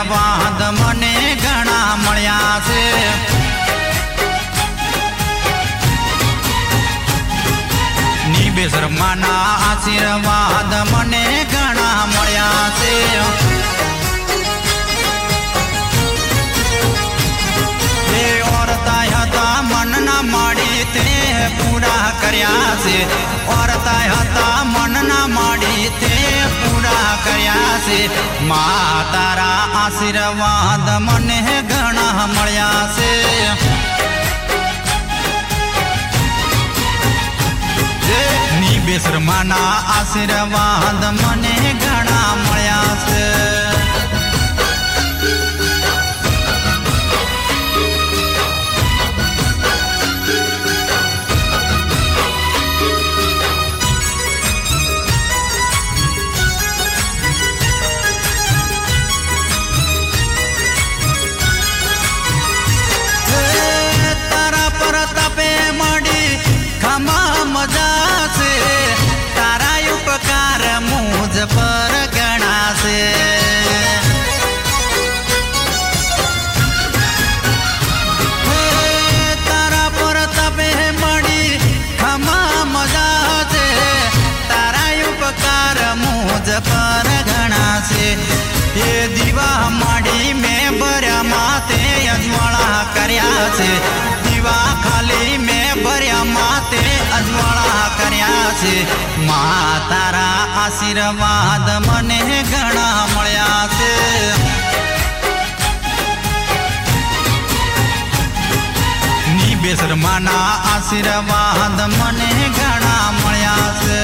આશીર્વાદ મને ઘણા મળ્યા છે નિબેસરમાના આશીર્વાદ મને ઘણા મળ્યા છે એ ઓરતા હતા મનના માડી તે પૂરા કર્યા છે ઓરતા હતા મનના માડી તે પૂરા કર્યા છે મા તારા આશીર્વાદ મને ઘણા મળ્યા છે નિબેસરમાના આશીર્વાદ મને ઘણા મળ્યા છે પર ગણાશે તારા પર તપે મળી ખમા મજા છે તારા ઉપકાર મુજ પર ગણાશે એ દીવા માડી મેં ભર્યા માતે અજવાળા કર્યા છે દીવા ખાલી મેં ભર્યા માતે અજવાળા કર્યા છે મા તારા આશીર્વાદ મને ઘણા મળ્યા છે નિબેસરમાના આશીર્વાદ મને ઘણા મળ્યા છે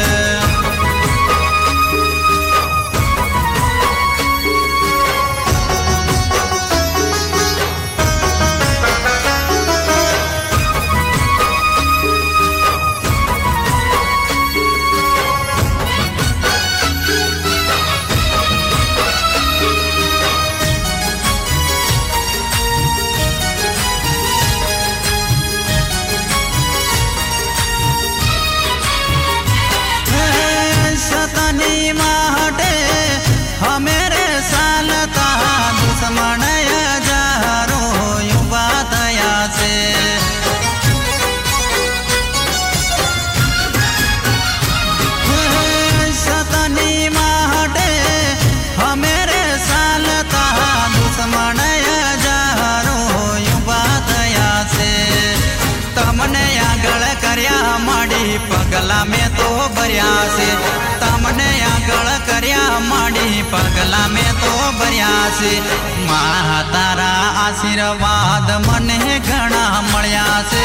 પગલા મેં તો ભર્યા છે તમને આગળ કર્યા માંડી પગલા મેં તો ભર્યા છે મા તારા આશીર્વાદ મને ઘણા મળ્યા છે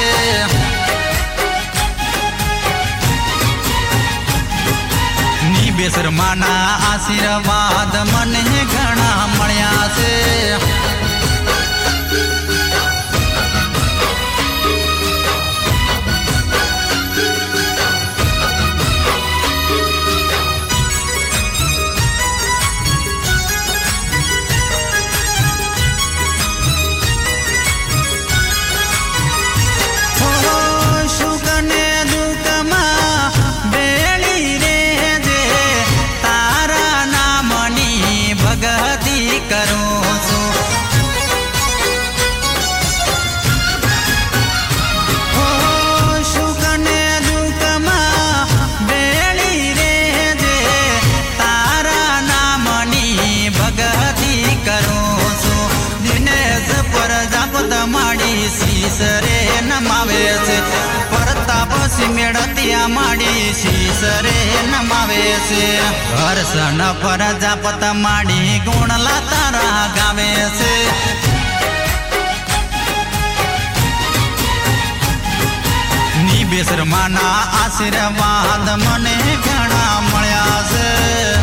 નિબેસરમાના આશીર્વાદ મને ઘણા મળ્યા છે શીસરે નમાવે છે પ્રતાપ સિમેળતિયા માડી શીસરે નમાવે છે હર્ષણ પ્રજાપત માડી ગુણલા તારા ગાવે છે નિબેસરમાના આશીર્વાદ મને ઘણા મળ્યા છે